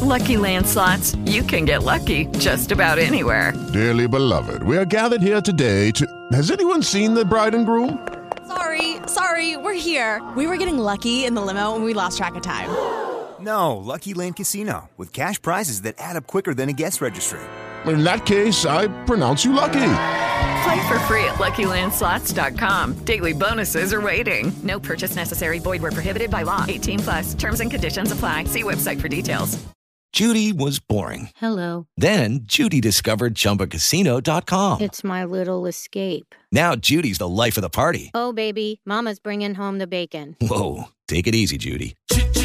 Lucky Land Slots, you can get lucky just about anywhere. Dearly beloved, we are gathered here today to... Has anyone seen the bride and groom? Sorry, we're here. We were getting lucky in the limo and we lost track of time. No, Lucky Land Casino, with cash prizes that add up quicker than a guest registry. In that case, I pronounce you lucky. Play for free at LuckyLandSlots.com. Daily bonuses are waiting. No purchase necessary. Void where prohibited by law. 18+. Terms and conditions apply. See website for details. Judy was boring. Hello. Then Judy discovered ChumbaCasino.com. It's my little escape. Now Judy's the life of the party. Oh, baby, mama's bringing home the bacon. Whoa, take it easy, Judy.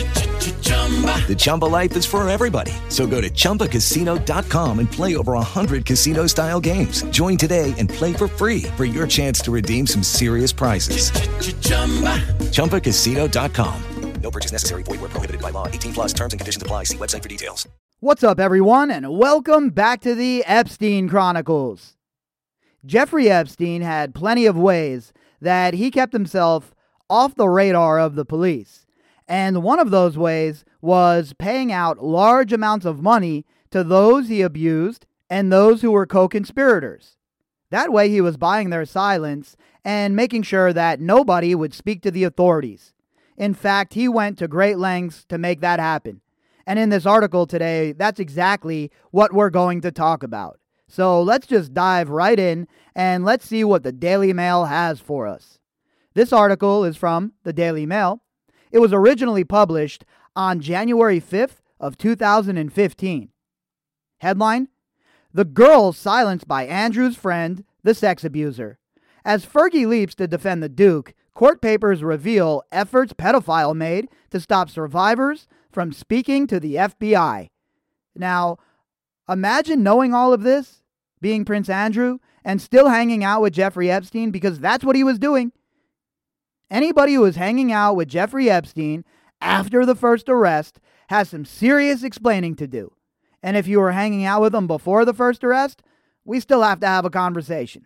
The Chumba life is for everybody. So go to ChumbaCasino.com and play over 100 casino-style games. Join today and play for free for your chance to redeem some serious prizes. ChumbaCasino.com. No purchase necessary. Void where prohibited by law. 18+. Terms and conditions apply. See website for details. What's up, everyone, and welcome back to the Epstein Chronicles. Jeffrey Epstein had plenty of ways that he kept himself off the radar of the police. And one of those ways was paying out large amounts of money to those he abused and those who were co-conspirators. That way he was buying their silence and making sure that nobody would speak to the authorities. In fact, he went to great lengths to make that happen. And in this article today, that's exactly what we're going to talk about. So let's just dive right in and let's see what the Daily Mail has for us. This article is from the Daily Mail. It was originally published on January 5th of 2015. Headline: The girl silenced by Andrew's friend, the sex abuser. As Fergie leaps to defend the Duke, court papers reveal efforts pedophile made to stop survivors from speaking to the FBI. Now, imagine knowing all of this, being Prince Andrew, and still hanging out with Jeffrey Epstein, because that's what he was doing. Anybody who was hanging out with Jeffrey Epstein after the first arrest has some serious explaining to do. And if you were hanging out with him before the first arrest, we still have to have a conversation.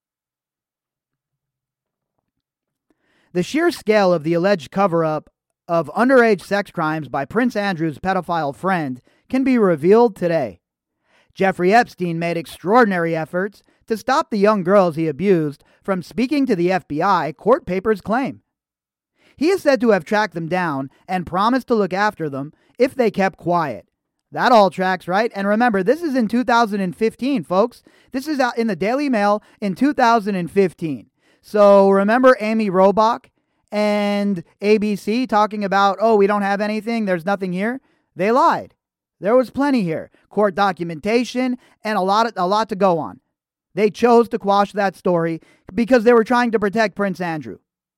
The sheer scale of the alleged cover-up of underage sex crimes by Prince Andrew's pedophile friend can be revealed today. Jeffrey Epstein made extraordinary efforts to stop the young girls he abused from speaking to the FBI, court papers claim. He is said to have tracked them down and promised to look after them if they kept quiet. That all tracks, right? And remember, this is in 2015, folks. This is out in the Daily Mail in 2015. So remember Amy Robach and ABC talking about, oh, we don't have anything, there's nothing here? They lied. There was plenty here. Court documentation and a lot to go on. They chose to quash that story because they were trying to protect Prince Andrew.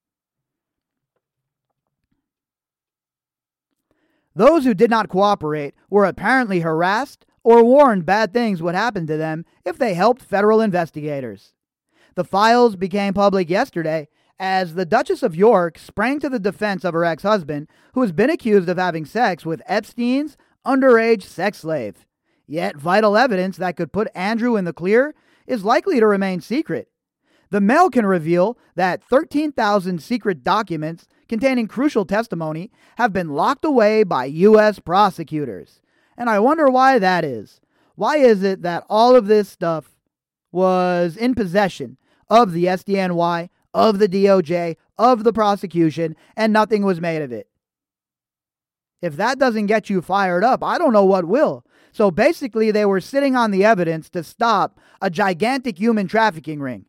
Those who did not cooperate were apparently harassed or warned bad things would happen to them if they helped federal investigators. The files became public yesterday as the Duchess of York sprang to the defense of her ex-husband, who has been accused of having sex with Epstein's underage sex slave. Yet vital evidence that could put Andrew in the clear is likely to remain secret. The Mail can reveal that 13,000 secret documents containing crucial testimony have been locked away by U.S. prosecutors. And I wonder why that is. Why is it that all of this stuff was in possession of the SDNY, of the DOJ, of the prosecution, and nothing was made of it? If that doesn't get you fired up, I don't know what will. So basically, they were sitting on the evidence to stop a gigantic human trafficking ring.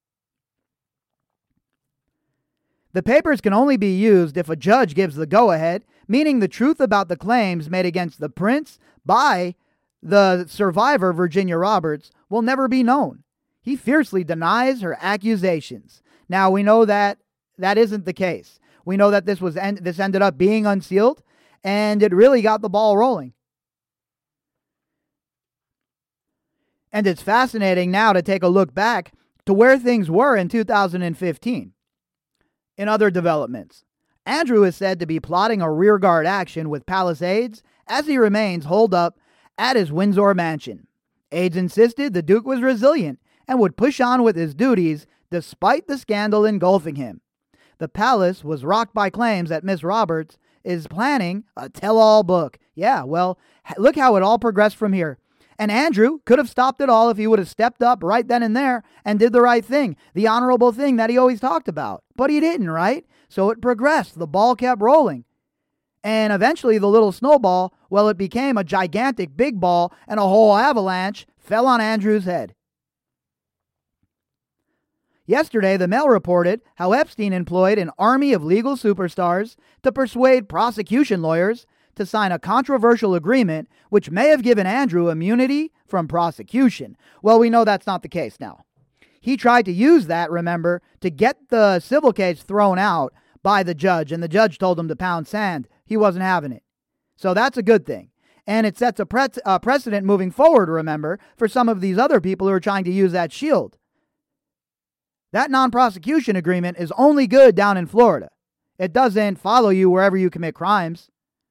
The papers can only be used if a judge gives the go-ahead, meaning the truth about the claims made against the prince by the survivor, Virginia Roberts, will never be known. He fiercely denies her accusations. Now, we know that that isn't the case. We know that this ended up being unsealed, and it really got the ball rolling. And it's fascinating now to take a look back to where things were in 2015. In other developments, Andrew is said to be plotting a rearguard action with Palisades as he remains holed up at his Windsor mansion. Aides insisted the Duke was resilient and would push on with his duties despite the scandal engulfing him. The palace was rocked by claims that Miss Roberts is planning a tell-all book. Yeah, well, look how it all progressed from here. And Andrew could have stopped it all if he would have stepped up right then and there and did the right thing, the honorable thing that he always talked about. But he didn't, right? So it progressed. The ball kept rolling. And eventually the little snowball, well, it became a gigantic big ball, and a whole avalanche fell on Andrew's head. Yesterday, the Mail reported how Epstein employed an army of legal superstars to persuade prosecution lawyers to sign a controversial agreement which may have given Andrew immunity from prosecution. Well, we know that's not the case now. He tried to use that, remember, to get the civil case thrown out by the judge, and the judge told him to pound sand. He wasn't having it. So that's a good thing. And it sets a precedent moving forward, remember, for some of these other people who are trying to use that shield. That non-prosecution agreement is only good down in Florida. It doesn't follow you wherever you commit crimes.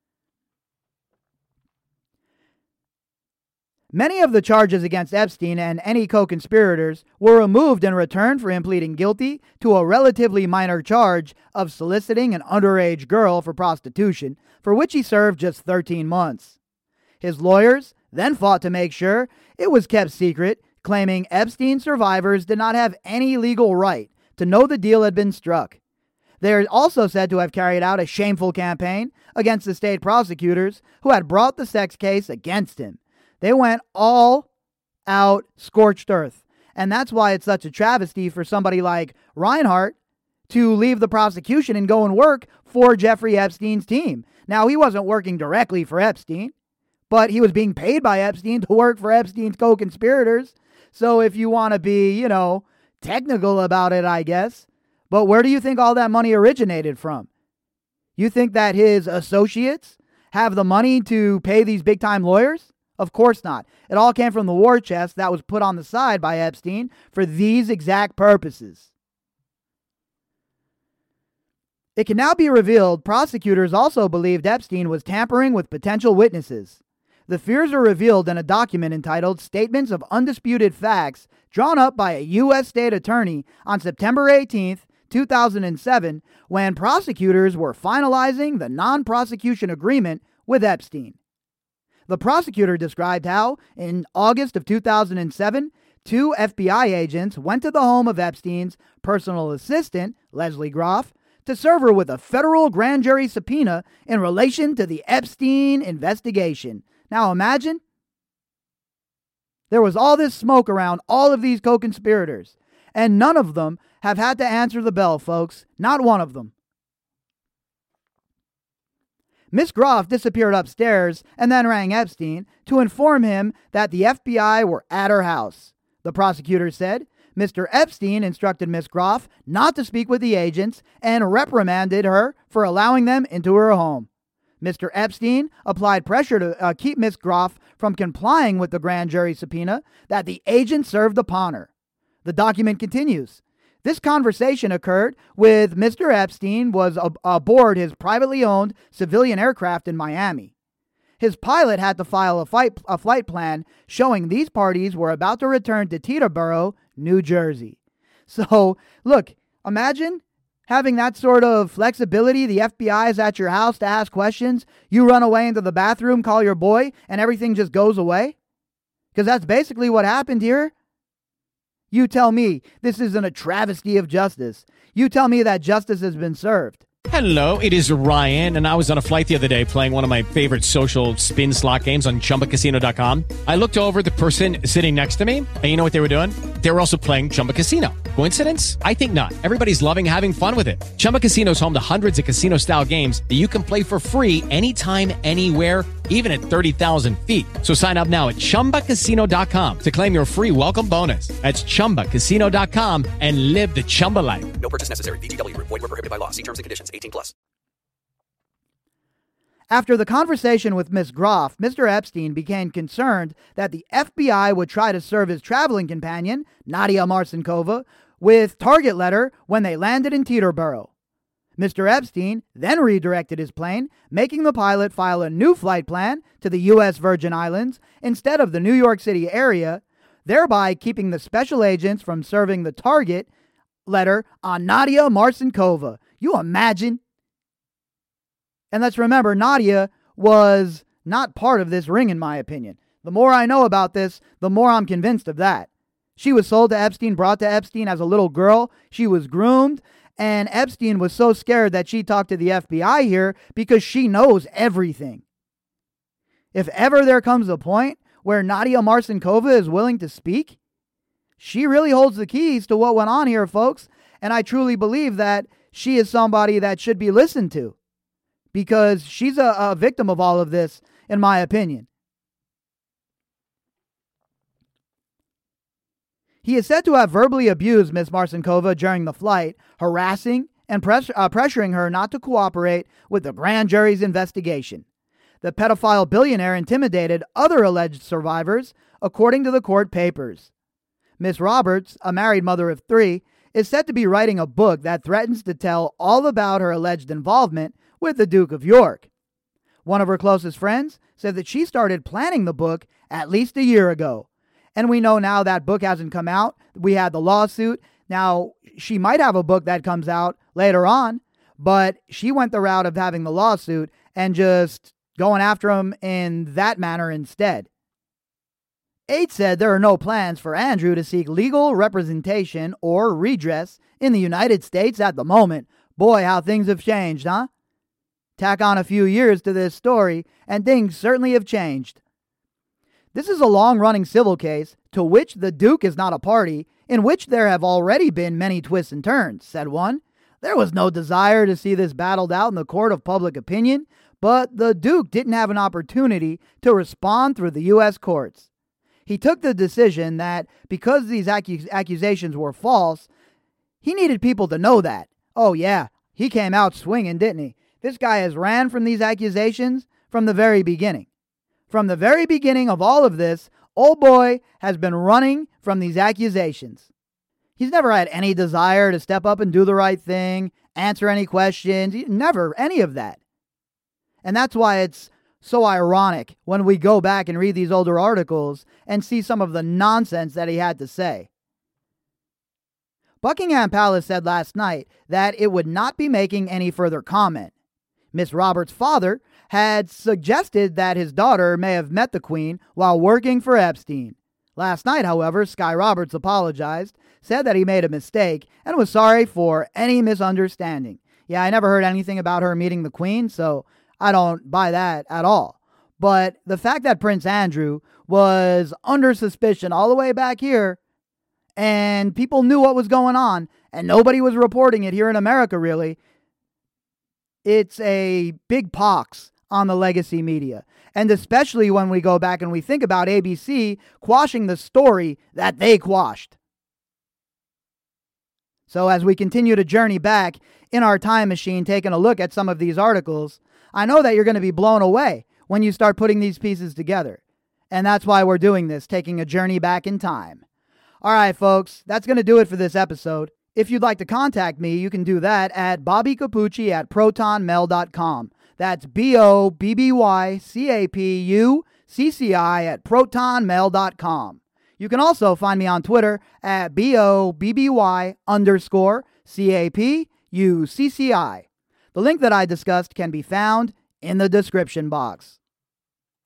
Many of the charges against Epstein and any co-conspirators were removed in return for him pleading guilty to a relatively minor charge of soliciting an underage girl for prostitution, for which he served just 13 months. His lawyers then fought to make sure it was kept secret, claiming Epstein survivors did not have any legal right to know the deal had been struck. They are also said to have carried out a shameful campaign against the state prosecutors who had brought the sex case against him. They went all out scorched earth. And that's why it's such a travesty for somebody like Reinhart to leave the prosecution and go and work for Jeffrey Epstein's team. Now, he wasn't working directly for Epstein, but he was being paid by Epstein to work for Epstein's co-conspirators. So if you want to be, technical about it, I guess. But where do you think all that money originated from? You think that his associates have the money to pay these big-time lawyers? Of course not. It all came from the war chest that was put on the side by Epstein for these exact purposes. It can now be revealed prosecutors also believed Epstein was tampering with potential witnesses. The fears are revealed in a document entitled Statements of Undisputed Facts, drawn up by a U.S. state attorney on September 18th, 2007, when prosecutors were finalizing the non-prosecution agreement with Epstein. The prosecutor described how, in August of 2007, 2 FBI agents went to the home of Epstein's personal assistant, Leslie Groff, to serve her with a federal grand jury subpoena in relation to the Epstein investigation. Now imagine, there was all this smoke around all of these co-conspirators, and none of them have had to answer the bell, folks. Not one of them. Miss Groff disappeared upstairs and then rang Epstein to inform him that the FBI were at her house. The prosecutor said Mr. Epstein instructed Miss Groff not to speak with the agents and reprimanded her for allowing them into her home. Mr. Epstein applied pressure to keep Miss Groff from complying with the grand jury subpoena that the agent served upon her. The document continues. This conversation occurred with Mr. Epstein was aboard his privately owned civilian aircraft in Miami. His pilot had to file a flight plan showing these parties were about to return to Teterboro, New Jersey. So, look, imagine having that sort of flexibility. The FBI is at your house to ask questions. You run away into the bathroom, call your boy, and everything just goes away. Because that's basically what happened here. You tell me this isn't a travesty of justice. You tell me that justice has been served. Hello, it is Ryan, and I was on a flight the other day playing one of my favorite social spin slot games on ChumbaCasino.com. I looked over at the person sitting next to me, and you know what they were doing? They were also playing Chumba Casino. Coincidence? I think not. Everybody's loving having fun with it. Chumba Casino is home to hundreds of casino-style games that you can play for free anytime, anywhere, even at 30,000 feet. So sign up now at ChumbaCasino.com to claim your free welcome bonus. That's ChumbaCasino.com and live the Chumba life. No purchase necessary. VGW. Void where prohibited by law. See terms and conditions. 18+. After the conversation with Miss Groff, Mr. Epstein became concerned that the FBI would try to serve his traveling companion, Nadia Marcinkova, with target letter when they landed in Teterboro. Mr. Epstein then redirected his plane, making the pilot file a new flight plan to the U.S. Virgin Islands instead of the New York City area, thereby keeping the special agents from serving the target letter on Nadia Marcinkova. You imagine? And let's remember, Nadia was not part of this ring, in my opinion. The more I know about this, the more I'm convinced of that. She was sold to Epstein, brought to Epstein as a little girl. She was groomed, and Epstein was so scared that she talked to the FBI here because she knows everything. If ever there comes a point where Nadia Marcinkova is willing to speak, she really holds the keys to what went on here, folks. And I truly believe that she is somebody that should be listened to because she's a victim of all of this, in my opinion. He is said to have verbally abused Ms. Marcinkova during the flight, harassing and pressuring her not to cooperate with the grand jury's investigation. The pedophile billionaire intimidated other alleged survivors, according to the court papers. Ms. Roberts, a married mother of 3, is said to be writing a book that threatens to tell all about her alleged involvement with the Duke of York. One of her closest friends said that she started planning the book at least a year ago. And we know now that book hasn't come out. We had the lawsuit. Now, she might have a book that comes out later on, but she went the route of having the lawsuit and just going after him in that manner instead. 8 said there are no plans for Andrew to seek legal representation or redress in the United States at the moment. Boy, how things have changed, huh? Tack on a few years to this story, and things certainly have changed. This is a long-running civil case to which the Duke is not a party, in which there have already been many twists and turns, said one. There was no desire to see this battled out in the court of public opinion, but the Duke didn't have an opportunity to respond through the U.S. courts. He took the decision that because these accusations were false, he needed people to know that. Oh yeah, he came out swinging, didn't he? This guy has ran from these accusations from the very beginning. From the very beginning of all of this, old boy has been running from these accusations. He's never had any desire to step up and do the right thing, answer any questions, never any of that. And that's why it's so ironic when we go back and read these older articles and see some of the nonsense that he had to say. Buckingham Palace said last night that it would not be making any further comment. Miss Roberts' father had suggested that his daughter may have met the Queen while working for Epstein. Last night, however, Sky Roberts apologized, said that he made a mistake, and was sorry for any misunderstanding. Yeah, I never heard anything about her meeting the Queen, so I don't buy that at all. But the fact that Prince Andrew was under suspicion all the way back here, and people knew what was going on, and nobody was reporting it here in America, really, it's a big pox on the legacy media. And especially when we go back and we think about ABC quashing the story that they quashed. So as we continue to journey back in our time machine, taking a look at some of these articles, I know that you're going to be blown away when you start putting these pieces together. And that's why we're doing this, taking a journey back in time. All right, folks, that's going to do it for this episode. If you'd like to contact me, you can do that at bobbycapucci@protonmail.com. That's BOBBYCAPUCCI@protonmail.com. You can also find me on Twitter at BOBBY_CAPUCCI. The link that I discussed can be found in the description box.